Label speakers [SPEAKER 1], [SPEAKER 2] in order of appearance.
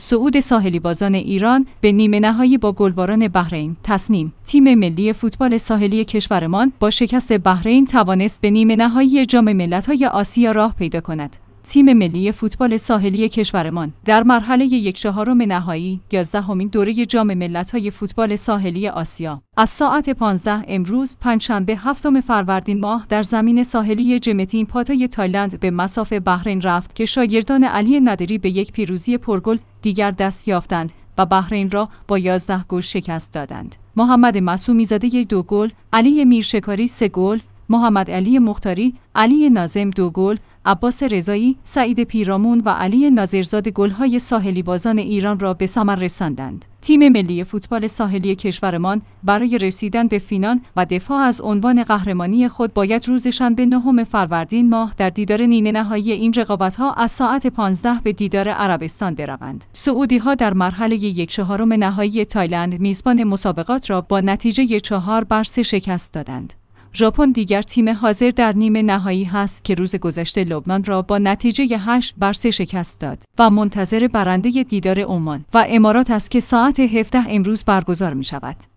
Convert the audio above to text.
[SPEAKER 1] صعود ساحلی بازان ایران به نیمه نهایی با گلباران بحرین. تصنیم: تیم ملی فوتبال ساحلی کشورمان با شکست بحرین توانست به نیمه نهایی جام ملت‌های آسیا راه پیدا کند. تیم ملی فوتبال ساحلی کشورمان در مرحله 1/4 نهایی 11مین دوره جام ملت‌های فوتبال ساحلی آسیا از ساعت 15 امروز پنجشنبه 7 فروردین ماه در زمین ساحلی جمتین پاتای تایلند به مصاف بحرین رفت که شاگردان علی نادری به یک پیروزی پرگل دیگر دست یافتند و بحرین را با 11 گل شکست دادند. محمد معصومی زاده 2 گل، علی میرشکاری 3 گل، محمد علی مختاری، علی ناظم 2 گل، عباس رضایی، سعید پیرامون و علی ناظرزاد گل‌های ساحلی بازان ایران را به ثمر رساندند. تیم ملی فوتبال ساحلی کشورمان برای رسیدن به فینال و دفاع از عنوان قهرمانی خود باید روز شنبه 9 فروردین ماه در دیدار نیمه نهایی این رقابت‌ها از ساعت 15 به دیدار عربستان بروند. سعودی‌ها در مرحله 1/4 نهایی تایلند میزبان مسابقات را با نتیجه 4-3 شکست دادند. ژاپن دیگر تیم حاضر در نیمه نهایی هست که روز گذشته لبنان را با نتیجه 8-3 شکست داد و منتظر برنده دیدار عمان و امارات است که ساعت 17 امروز برگزار می شود.